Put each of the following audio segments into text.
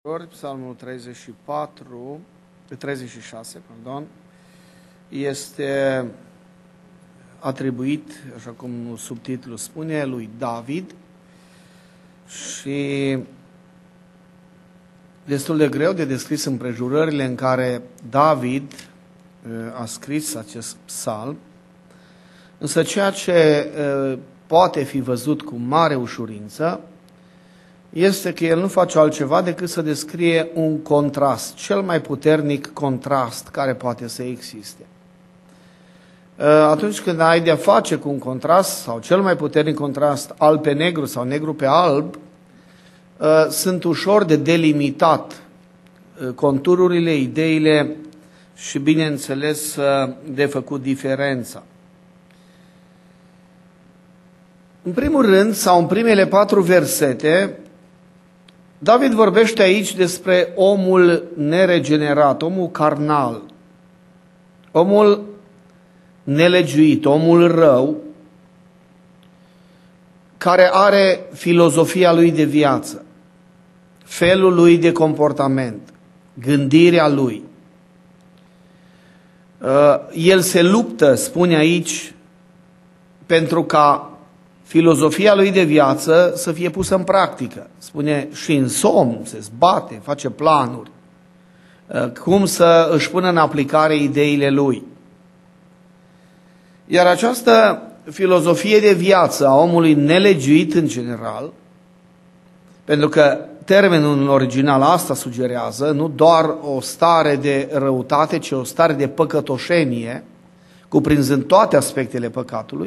Psalmul 36, este atribuit, așa cum subtitlul spune, lui David și destul de greu de descris împrejurările în care David a scris acest psalm, însă ceea ce poate fi văzut cu mare ușurință este că el nu face altceva decât să descrie un contrast, cel mai puternic contrast care poate să existe. Atunci când ai de-a face cu un contrast, sau cel mai puternic contrast, alb pe negru sau negru pe alb, sunt ușor de delimitat contururile, ideile și, bineînțeles, de făcut diferența. În primul rând, sau în primele 4 versete, David vorbește aici despre omul neregenerat, omul carnal, omul nelegiuit, omul rău, care are filozofia lui de viață, felul lui de comportament, gândirea lui. El se luptă, spune aici, pentru ca filozofia lui de viață să fie pusă în practică. Spune, și în somn se zbate, face planuri, cum să își pună în aplicare ideile lui. Iar această filozofie de viață a omului nelegiuit în general, pentru că termenul în original asta sugerează, nu doar o stare de răutate, ci o stare de păcătoșenie, cuprinzând toate aspectele păcatului,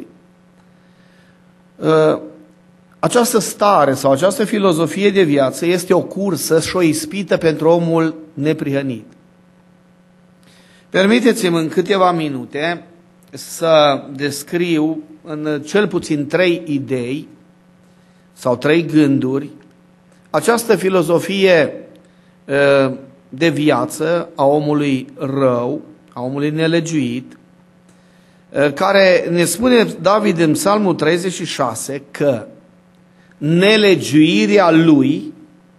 această stare sau această filozofie de viață este o cursă și o ispită pentru omul neprihănit. Permiteți-mi în câteva minute să descriu în cel puțin 3 idei sau 3 gânduri această filozofie de viață a omului rău, a omului nelegiuit, care ne spune David în Psalmul 36 că nelegiuirea lui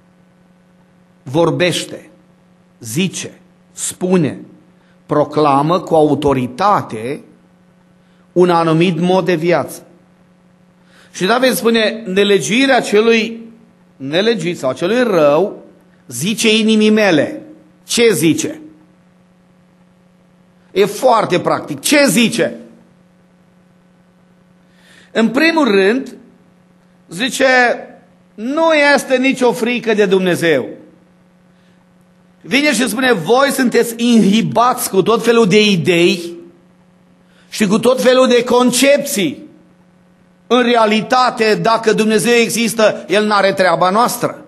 vorbește, zice, spune, proclamă cu autoritate un anumit mod de viață. Și David spune, nelegiuirea celui nelegiuit sau celui rău zice inimii mele. Ce zice? E foarte practic. Ce zice? În primul rând, zice, nu este nicio frică de Dumnezeu. Vine și spune, voi sunteți inhibați cu tot felul de idei și cu tot felul de concepții. În realitate, dacă Dumnezeu există, El n-are treaba noastră.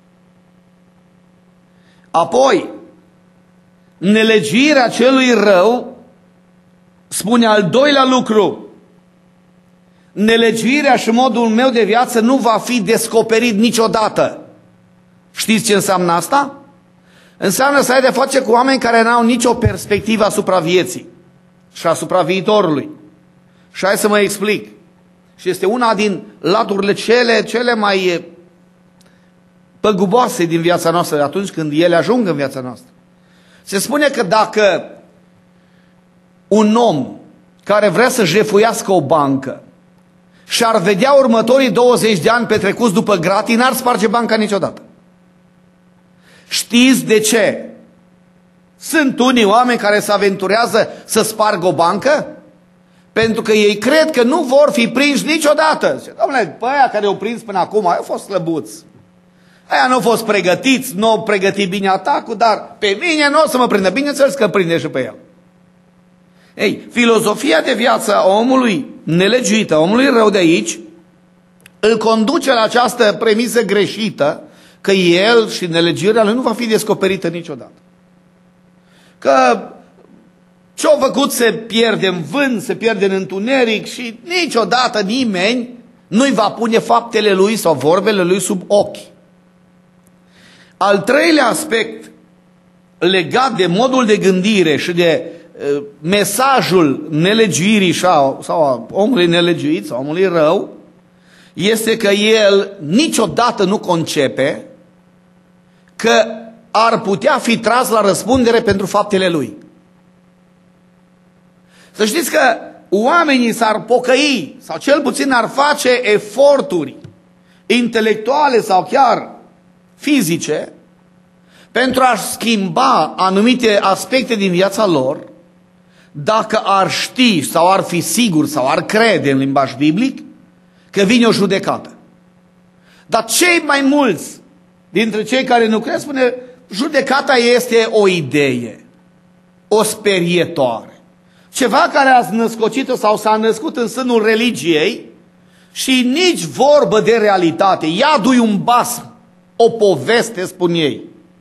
Apoi, nelegiuirea celui rău spune al doilea lucru. Nelegiuirea și modul meu de viață nu va fi descoperit niciodată. Știți ce înseamnă asta? Înseamnă să ai de face cu oameni care n-au nicio perspectivă asupra vieții și asupra viitorului. Și hai să mă explic. Și este una din laturile cele mai păguboase din viața noastră atunci când ele ajung în viața noastră. Se spune că dacă un om care vrea să jefuiască o bancă și-ar vedea următorii 20 de ani petrecuți după gratii, n-ar sparge banca niciodată. Știți de ce? Sunt unii oameni care se aventurează să spargă o bancă pentru că ei cred că nu vor fi prinși niciodată. Zice, dom'le, pe aia care au prins până acum, au fost slăbuți. Aia nu au fost pregătiți, nu au pregătit bine atacul, dar pe mine nu o să mă prindă. Bineînțeles că prinde și pe el. Ei, filozofia de viață a omului nelegiuit, a omului rău de aici, îl conduce la această premisă greșită că el și nelegiuirea lui nu va fi descoperită niciodată. Că ce-au făcut se pierde în vânt, se pierde în întuneric și niciodată nimeni nu-i va pune faptele lui sau vorbele lui sub ochi. Al treilea aspect legat de modul de gândire și de mesajul nelegiuirii sau a omului nelegiuit sau omului rău este că el niciodată nu concepe că ar putea fi tras la răspundere pentru faptele lui. Să știți că oamenii s-ar pocăi, sau cel puțin ar face eforturi intelectuale sau chiar fizice pentru a schimba anumite aspecte din viața lor, dacă ar ști sau ar fi sigur sau ar crede în limbaj biblic că vine o judecată. Dar cei mai mulți dintre cei care nu cred spune, judecata este o idee, o sperietoare. Ceva care a născocit sau s-a născut în sânul religiei și nici vorbă de realitate. Iadul-i un basm, o poveste, spun ei.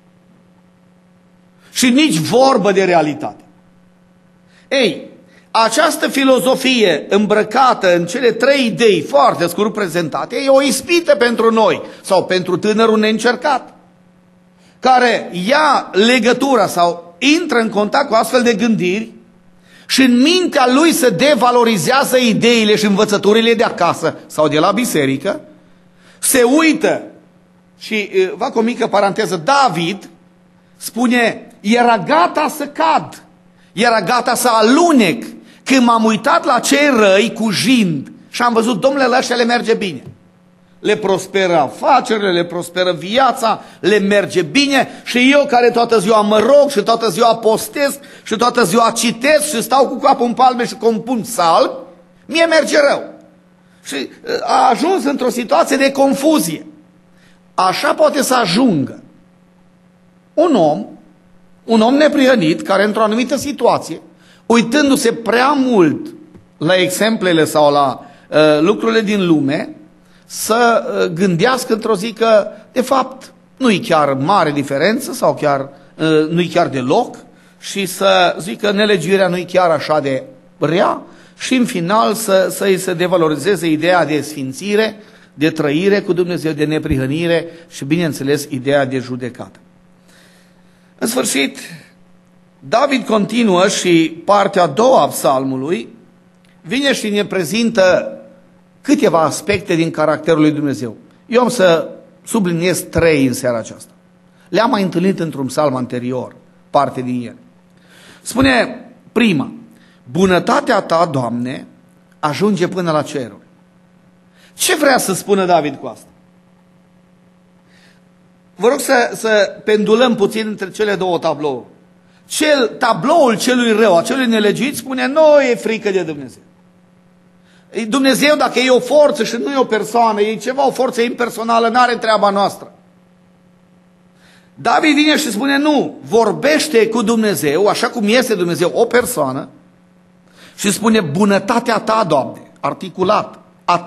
Și nici vorbă de realitate. Ei, această filozofie îmbrăcată în cele 3 idei foarte scurt prezentate e o ispită pentru noi sau pentru tânărul neîncercat, care ia legătura sau intră în contact cu astfel de gândiri și în mintea lui se devalorizează ideile și învățăturile de acasă sau de la biserică, se uită și fac o mică paranteză, David spune, era gata să cad, era gata să alunec, când m-am uitat la cei răi cu jind și am văzut, domnule, la ăștia le merge bine. Le prosperă afacerile, le prosperă viața, le merge bine și eu care toată ziua mă rog și toată ziua postez și toată ziua citesc și stau cu capul în palme și compun psalmi, mie merge rău. Și a ajuns într-o situație de confuzie. Așa poate să ajungă un om neprihănit care într-o anumită situație, uitându-se prea mult la exemplele sau la lucrurile din lume, să gândească într-o zi că, de fapt, nu-i chiar mare diferență sau chiar nu-i chiar deloc și să zică nelegiuirea nu-i chiar așa de rea și în final să-i se devalorizeze ideea de sfințire, de trăire cu Dumnezeu, de neprihănire și, bineînțeles, ideea de judecată. În sfârșit, David continuă și partea a doua a psalmului vine și ne prezintă câteva aspecte din caracterul lui Dumnezeu. Eu am să subliniez 3 în seara aceasta. Le-am mai întâlnit într-un psalm anterior, parte din el. Spune prima, bunătatea ta, Doamne, ajunge până la ceruri. Ce vrea să spună David cu asta? Vă rog să pendulăm puțin între cele 2 tablouri. Tabloul celui rău, a celui nelegiuit, spune, nu e frică de Dumnezeu. Dumnezeu, dacă e o forță și nu e o persoană, e ceva, o forță impersonală, n-are treaba noastră. David vine și spune, nu, vorbește cu Dumnezeu, așa cum este Dumnezeu, o persoană, și spune, bunătatea ta, Doamne, articulat, a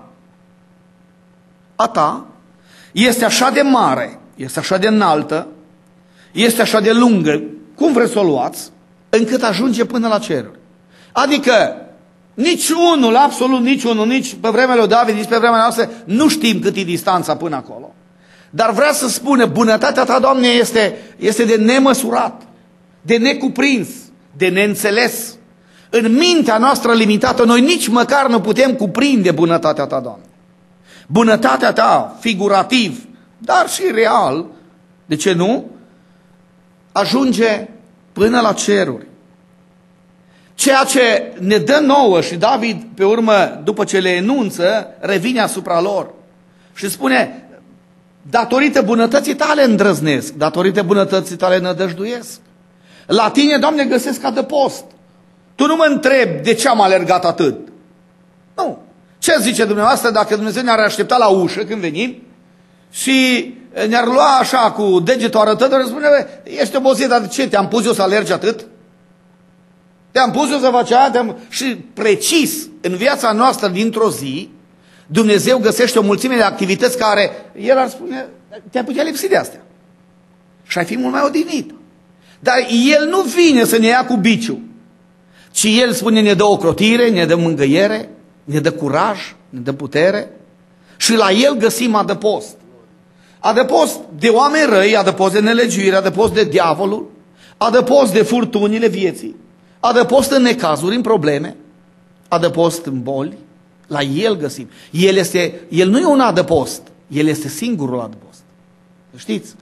ta, este așa de mare, este așa de înaltă, este așa de lungă, cum vreți să o luați, încât ajunge până la ceruri. Adică, niciunul, absolut niciunul, nici pe vremea lui David, nici pe vremea noastră, nu știm cât e distanța până acolo. Dar vrea să spună, bunătatea ta, Doamne, este de nemăsurat, de necuprins, de neînțeles. În mintea noastră limitată, noi nici măcar nu putem cuprinde bunătatea ta, Doamne. Bunătatea ta, figurativ, dar și real, de ce nu? Ajunge până la ceruri. Ceea ce ne dă nouă și David, pe urmă, după ce le enunță, revine asupra lor și spune, datorită bunătății tale îndrăznesc, datorită bunătății tale nădăjduiesc. La tine, Doamne, găsesc adăpost. Tu nu mă întrebi de ce am alergat atât. Nu. Ce zice dumneavoastră dacă Dumnezeu ne-ar aștepta la ușă când venim și ne-ar lua așa cu degetul arătător și spune, ești obosit, dar de ce? Te-am pus eu să alergi atât? Te-am pus eu să faci aia? Și precis, în viața noastră dintr-o zi, Dumnezeu găsește o mulțime de activități care El ar spune, te-ai putea lipsi de astea. Și ai fi mult mai odihnit. Dar El nu vine să ne ia cu biciu, ci El spune, ne dă ocrotire, ne dă mângâiere, ne dă curaj, ne dă putere și la El găsim adăpost. Adăpost de oameni răi, adăpost de nelegiuire, adăpost de diavolul, adăpost de furtunile vieții, adăpost în necazuri, în probleme, adăpost în boli, la El găsim. El nu e un adăpost, El este singurul adăpost. Știți?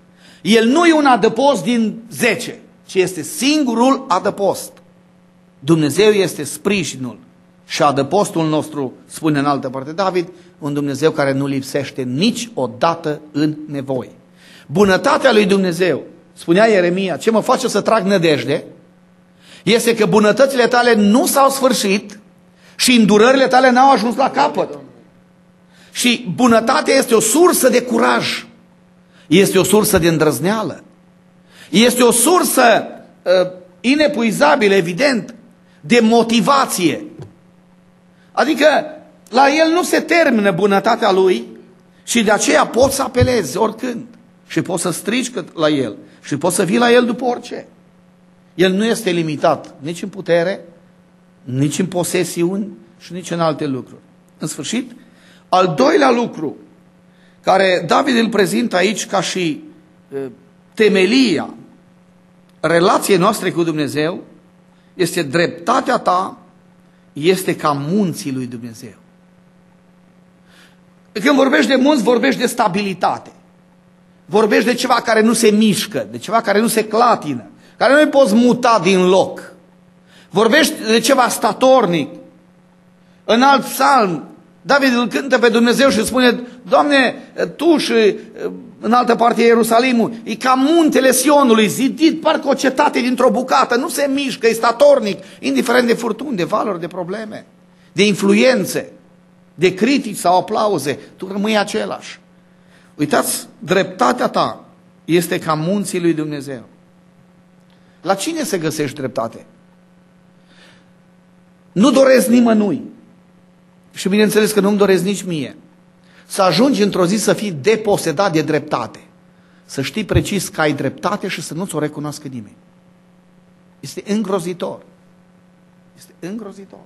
El nu e un adăpost din 10, ci este singurul adăpost. Dumnezeu este sprijinul și adăpostul nostru, spune în altă parte David, un Dumnezeu care nu lipsește niciodată în nevoie. Bunătatea lui Dumnezeu, spunea Ieremia, ce mă face să trag nădejde, este că bunătățile tale nu s-au sfârșit și îndurările tale n-au ajuns la capăt. Și bunătatea este o sursă de curaj, este o sursă de îndrăzneală, este o sursă inepuizabilă, evident, de motivație. Adică la el nu se termină bunătatea lui și de aceea poți să apelezi oricând și poți să strigi la el și poți să vii la el după orice. El nu este limitat nici în putere, nici în posesiuni și nici în alte lucruri. În sfârșit, al doilea lucru care David îl prezintă aici ca și temelia relației noastre cu Dumnezeu este: dreptatea ta este ca munții lui Dumnezeu. Când vorbești de munți, vorbești de stabilitate. Vorbești de ceva care nu se mișcă, de ceva care nu se clatină, care nu îi poți muta din loc. Vorbești de ceva statornic. În alt psalm, David îl cântă pe Dumnezeu și spune: Doamne, Tu și în altă parte Ierusalimul, e ca muntele Sionului, zidit parcă o cetate dintr-o bucată, nu se mișcă, e statornic, indiferent de furtuni, de valuri, de probleme, de influențe, de critici sau aplauze, tu rămâi același. Uitați, dreptatea ta este ca munții lui Dumnezeu. La cine se găsește dreptate? Nu doresc nimănui. Și bineînțeles că nu-mi doresc nici mie să ajungi într-o zi să fii deposedat de dreptate. Să știi precis că ai dreptate și să nu ți-o recunoască nimeni. Este îngrozitor. Este îngrozitor.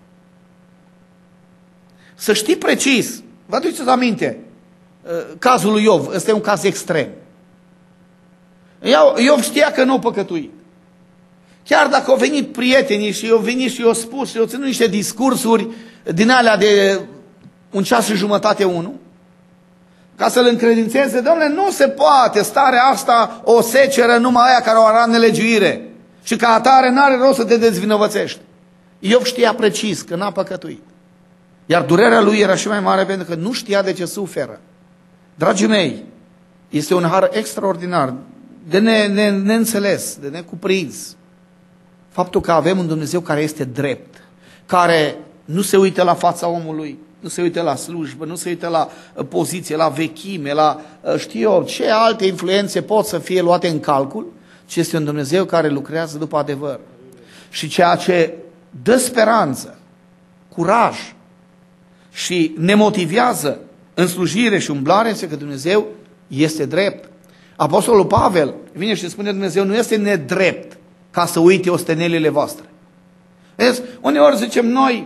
Să știi precis. Vă aduceți aminte cazul lui Iov. Ăsta e un caz extrem. Iov știa că nu a păcătuit. Chiar dacă au venit prietenii și au venit și i-au spus și i-au ținut niște discursuri din alea de 1 ceas și jumătate, 1, ca să-l încredințeze: Dom'le, nu se poate, starea asta o seceră numai aia care o ara în nelegiuire și ca atare n-are rost să te dezvinovățești. Iov știa precis că n-a păcătuit. Iar durerea lui era și mai mare pentru că nu știa de ce suferă. Dragii mei, este un har extraordinar, de neînțeles, de necuprins. Faptul că avem un Dumnezeu care este drept, care nu se uită la fața omului, nu se uită la slujbă, nu se uită la poziție, la vechime, la știu eu ce alte influențe pot să fie luate în calcul, ci este un Dumnezeu care lucrează după adevăr. Și ceea ce dă speranță, curaj și ne motivează în slujire și umblare este că Dumnezeu este drept. Apostolul Pavel vine și spune: Dumnezeu nu este nedrept ca să uite ostenelile voastre. Vezi? Uneori zicem noi: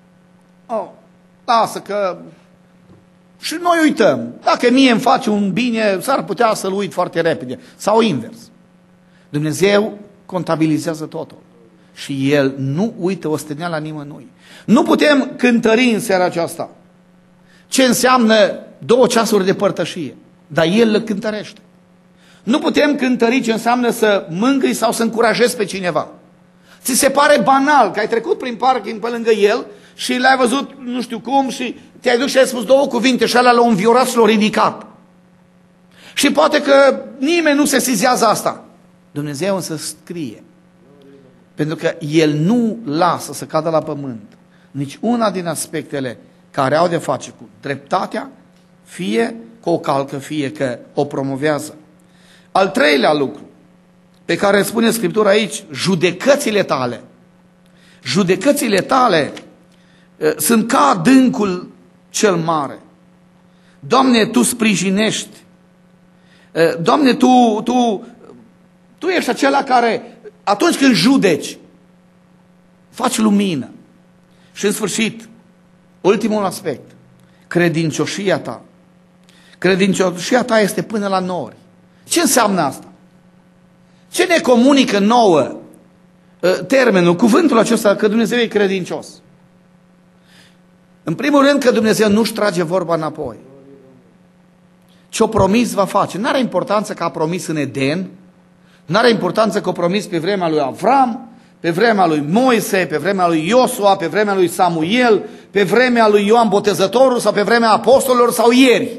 lasă că și noi uităm. Dacă mie îmi face un bine, s-ar putea să-l uit foarte repede. Sau invers. Dumnezeu contabilizează totul. Și El nu uită osteneala nimănui. Nu putem cântări în seara aceasta ce înseamnă 2 ceasuri de părtășie, dar El le cântărește. Nu putem cântări ce înseamnă să mângâi sau să încurajezi pe cineva. Ți se pare banal că ai trecut prin parking pe lângă el și l-ai văzut nu știu cum și te-ai dus și ai spus 2 cuvinte și alea l-au înviorat și l-au ridicat. Și poate că nimeni nu se sesizează asta. Dumnezeu însă scrie. Pentru că El nu lasă să cadă la pământ nici una din aspectele care au de face cu dreptatea, fie că o calcă, fie că o promovează. Al treilea lucru pe care îl spune Scriptura aici: judecățile tale. Judecățile tale sunt ca adâncul cel mare. Doamne, Tu sprijinești. Doamne, Tu ești acela care atunci când judeci, faci lumină. Și în sfârșit, ultimul aspect, credincioșia ta. Credincioșia ta este până la nori. Ce înseamnă asta? Ce ne comunică nouă termenul, cuvântul acesta că Dumnezeu e credincios? În primul rând că Dumnezeu nu-și trage vorba înapoi. ce-o promis va face. N-are importanță că a promis în Eden, n-are importanță că a promis pe vremea lui Avram, pe vremea lui Moise, pe vremea lui Iosua, pe vremea lui Samuel, pe vremea lui Ioan Botezătorul sau pe vremea apostolilor sau ieri.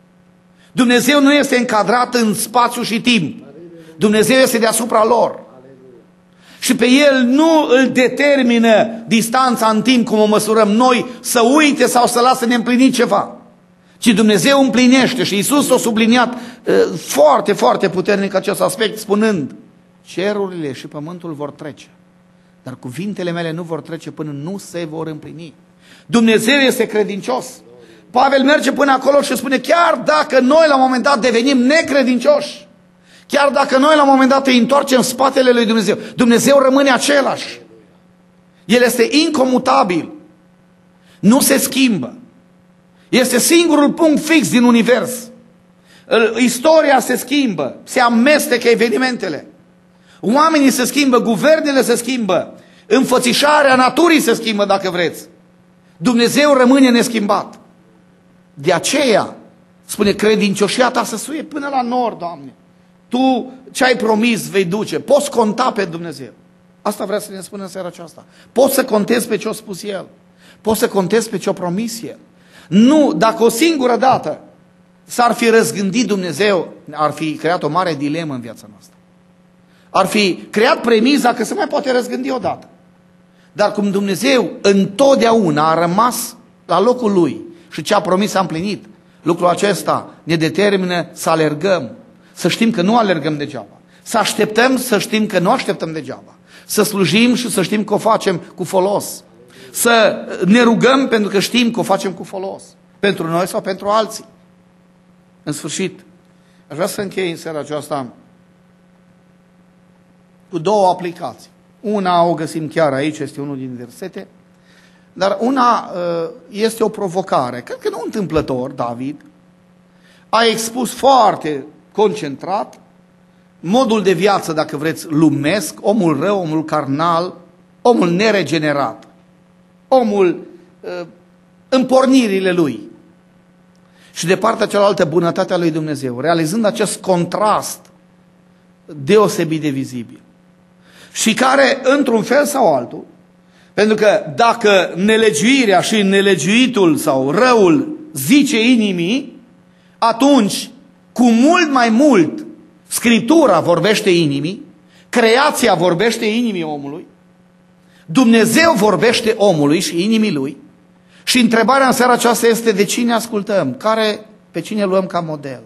Dumnezeu nu este încadrat în spațiu și timp. Dumnezeu este deasupra lor. Și pe El nu îl determină distanța în timp cum o măsurăm noi să uite sau să lasă neîmplinit ceva. Ci Dumnezeu împlinește și Iisus a subliniat foarte, foarte puternic acest aspect spunând: cerurile și pământul vor trece, dar cuvintele mele nu vor trece până nu se vor împlini. Dumnezeu este credincios. Pavel merge până acolo și spune: chiar dacă noi la un moment dat devenim necredincioși, chiar dacă noi la un moment dat îi întoarcem spatele lui Dumnezeu, Dumnezeu rămâne același. El este incomutabil. Nu se schimbă. Este singurul punct fix din univers. Istoria se schimbă, se amestecă evenimentele. Oamenii se schimbă, guvernele se schimbă, înfățișarea naturii se schimbă, dacă vreți. Dumnezeu rămâne neschimbat. De aceea spune: credincioșia ta să suie până la nord, Doamne. Tu ce ai promis vei duce. Poți conta pe Dumnezeu. Asta vrea să ne spună în seara aceasta. Poți să contezi pe ce a spus El. Poți să contezi pe ce a promis El. Nu, dacă o singură dată s-ar fi răzgândit Dumnezeu, ar fi creat o mare dilemă în viața noastră. Ar fi creat premiza că se mai poate răzgândi odată. Dar cum Dumnezeu întotdeauna a rămas la locul Lui și ce a promis a împlinit, lucrul acesta ne determină să alergăm, să știm că nu alergăm degeaba, să așteptăm să știm că nu așteptăm degeaba, să slujim și să știm că o facem cu folos, să ne rugăm pentru că știm că o facem cu folos, pentru noi sau pentru alții. În sfârșit, aș vrea să închei în seara aceasta cu două aplicații. Una o găsim chiar aici, este unul din versete, dar una este o provocare. Cred că nu întâmplător, David a expus foarte concentrat modul de viață, dacă vreți, lumesc, omul rău, omul carnal, omul neregenerat, omul în pornirile lui. Și de partea cealaltă bunătatea lui Dumnezeu, realizând acest contrast deosebit de vizibil. Și care, într-un fel sau altul, pentru că dacă nelegiuirea și nelegiuitul sau răul zice inimii, atunci, cu mult mai mult, Scriptura vorbește inimii, creația vorbește inimii omului, Dumnezeu vorbește omului și inimii lui. Și întrebarea în seara aceasta este: de cine ascultăm? Pe cine luăm ca model?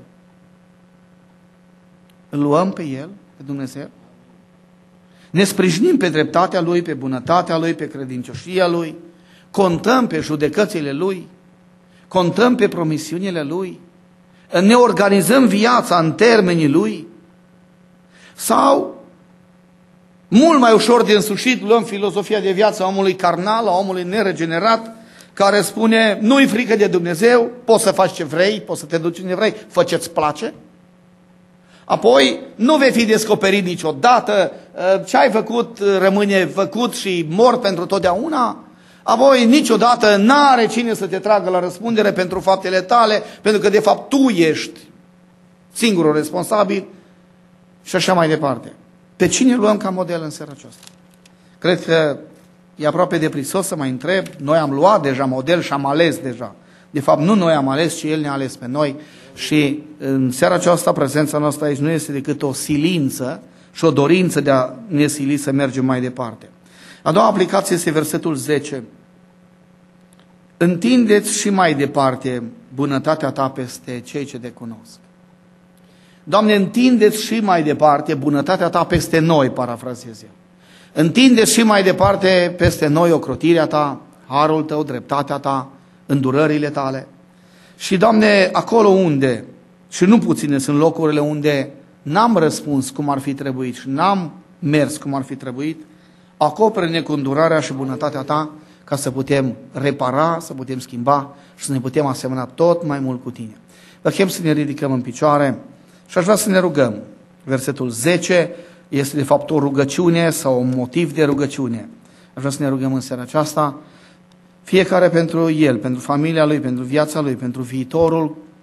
Îl luăm pe El, pe Dumnezeu? Ne sprijinim pe dreptatea Lui, pe bunătatea Lui, pe credincioșia Lui? Contăm pe judecățile Lui? Contăm pe promisiunile Lui? Ne organizăm viața în termenii Lui? Sau, mult mai ușor de însușit, luăm filozofia de viață a omului carnal, a omului neregenerat, care spune: nu-i frică de Dumnezeu, poți să faci ce vrei, poți să te duci unde vrei, fă ce-ți place. Apoi nu vei fi descoperit niciodată, ce ai făcut rămâne făcut și mort pentru totdeauna. Apoi niciodată n-are cine să te tragă la răspundere pentru faptele tale, pentru că de fapt tu ești singurul responsabil și așa mai departe. Pe cine luăm ca model în seara aceasta? Cred că e aproape de prisos să mai întreb. Noi am luat deja model și am ales deja. De fapt nu noi am ales, ci El ne-a ales pe noi. Și în seara aceasta prezența noastră aici nu este decât o silință și o dorință de a ne sili să mergem mai departe. A doua aplicație este versetul 10. Întindeți și mai departe bunătatea ta peste cei ce te cunosc. Doamne, întindeți și mai departe bunătatea ta peste noi, parafrazez eu. Întindeți și mai departe peste noi ocrotirea ta, harul tău, dreptatea ta, îndurările tale. Și, Doamne, acolo unde, și nu puține sunt locurile unde n-am răspuns cum ar fi trebuit și n-am mers cum ar fi trebuit, acopere-ne cu îndurarea și bunătatea ta ca să putem repara, să putem schimba și să ne putem asemăna tot mai mult cu tine. Vă chem să ne ridicăm în picioare și aș vrea să ne rugăm. Versetul 10 este de fapt o rugăciune sau un motiv de rugăciune. Aș vrea să ne rugăm în seara aceasta, fiecare pentru el, pentru familia lui, pentru viața lui, pentru viitorul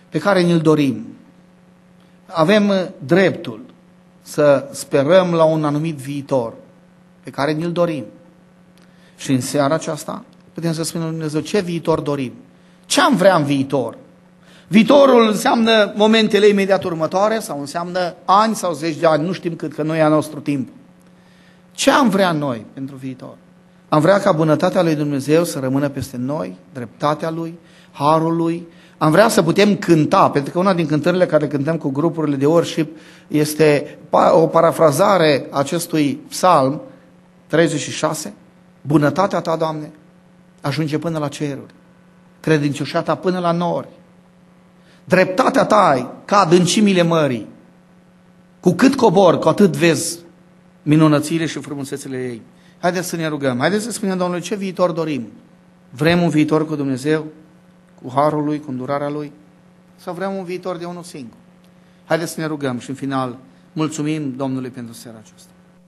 pe care ni-l dorim. Avem dreptul să sperăm la un anumit viitor pe care ni-l dorim. Și în seara aceasta putem să spunem lui Dumnezeu ce viitor dorim. Ce am vrea în viitor? Viitorul înseamnă momentele imediat următoare sau înseamnă ani sau zeci de ani, nu știm cât, că nu e a nostru timp. Ce am vrea noi pentru viitor? Am vrea ca bunătatea lui Dumnezeu să rămână peste noi, dreptatea Lui, harul Lui. Am vrea să putem cânta, pentru că una din cântările care cântăm cu grupurile de worship este o parafrazare acestui psalm 36. Bunătatea Ta, Doamne, ajunge până la ceruri, credincioșia Ta până la nori. Dreptatea Ta ca adâncimile mării. Cu cât cobor, cu atât vezi minunățile și frumusețele ei. Haideți să ne rugăm, haideți să spunem Domnului ce viitor dorim. Vrem un viitor cu Dumnezeu, cu harul Lui, cu îndurarea Lui? Sau vrem un viitor de unul singur? Haideți să ne rugăm și în final mulțumim Domnului pentru seara aceasta.